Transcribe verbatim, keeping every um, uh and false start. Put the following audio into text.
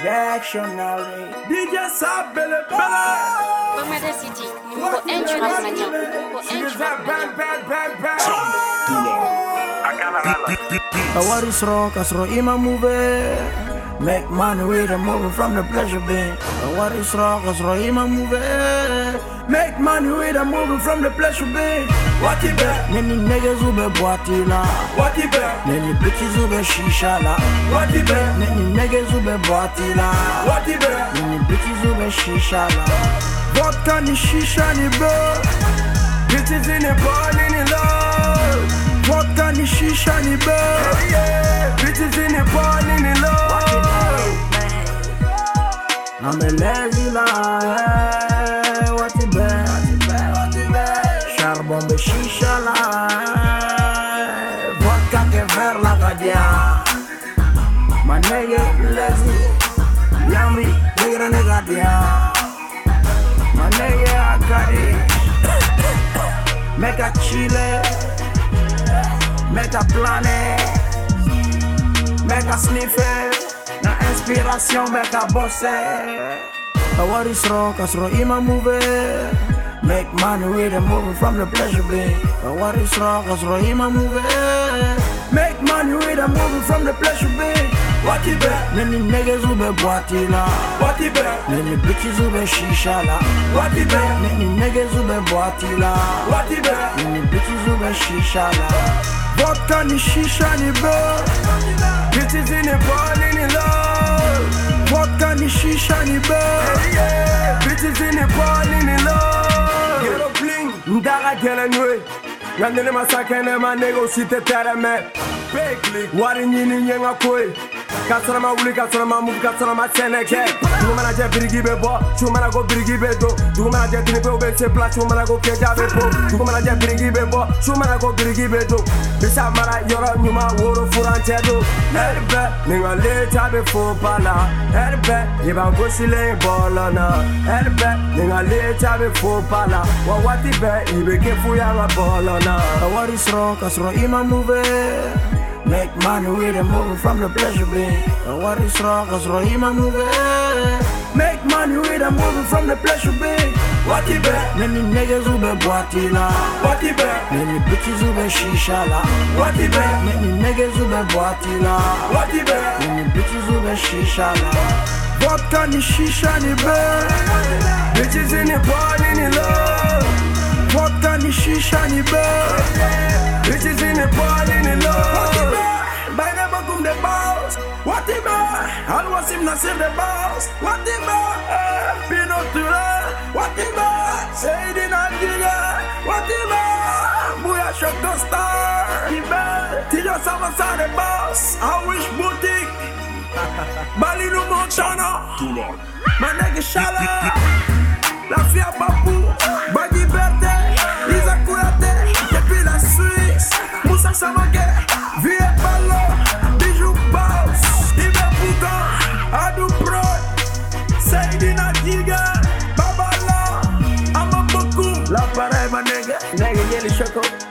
Dictionary D J Sabele Bella Bomada City Nuko entry na manya Nuko entry What is wrong? Cause Ima move make money with a moving from the pleasure bin. What is wrong? Cause Ima move make money with a moving from the pleasure bin. What you bet? Many niggas who be boatila. What you bet? Many bitches who be shisha la. What you bet? Many niggas who be boatila. What you bet? Many bitches who be shisha la. Vodka ni shisha ni bro. Bitches in the bar in the love. Vodka ni shisha ni bro. Bitches in the bar in the love. I'm a lazy lie. What you bet? Charbon de shisha la. Vodka que ver la gadia. My nigga lazy. Yummy, nigga nigga dia. My nigga I got it. Make a chile. Make a planet. Make a sniffer. Na inspiration make a bosse. But what is wrong? Cause Ima move make money with a moving from the pleasure bin. But what is wrong? Cause Ima move make money with a moving from the pleasure bin. What you bet? Many niggas who be boatila. What you bet? Many bitches who be shisha la. What you bet? Many niggas who be boatila. What you bet? Many bitches who be shisha la. Vodka ni shisha ni bro. Bitches in the bar in the love. Vodka ni shisha ni bro. Bitches in the bar in the love. Get up bling. Ndaga gela nwe. Ngandele masakene ma negosite tereme. Big wari nyini nyenga koi. Katsara ma wuli katsara ma move katsara ma seneke. Dumana je birigi be bo, chumana go birigi be do. Dumana je tini be o be se pla chumana go keja be bo. Dumana je birigi be bo, chumana go birigi be do. Bisa mara yoro nyuma woro furante do. Herbe ninga leta be fo pala. Herbe iba go sile bolona. Herbe ninga leta be fo pala. Wa wati be ibe ke fu ya la bolona. What is wrong? Cause Ima move make money with a moving from the pleasure bin. And what is wrong? Cause Ima move make money with a moving from the pleasure bin. What you bet? Many niggas who be boatila. What you bet? Many bitches who be shisha la. What you bet? Many niggas who be boatila. What you bet? Many bitches who be shisha la. Vodka ni shisha ni bro. Bitches in the bar in the love. Vodka ni shisha ni bro. Bitches in the bar in the love. By never come the boss. What the man? Always him not save the boss. What the man? Pino to her. What the man? Say it in a digger. What the man? Booyah shot the star. The man. Tija Savasa the boss. I wish boutique. Bali no Montana. My nigga Shala. La Fia Papou. Bagi Berte. Lisa Kouyaté. Depuis la Suisse. Moussa Samake. Vie Ballo. Bijou Boss. Ibe Pouka. Adou Pro. Seydina Diga. Babala. Amaboku. La pareille ma nigga. Nigga Yeli Choco.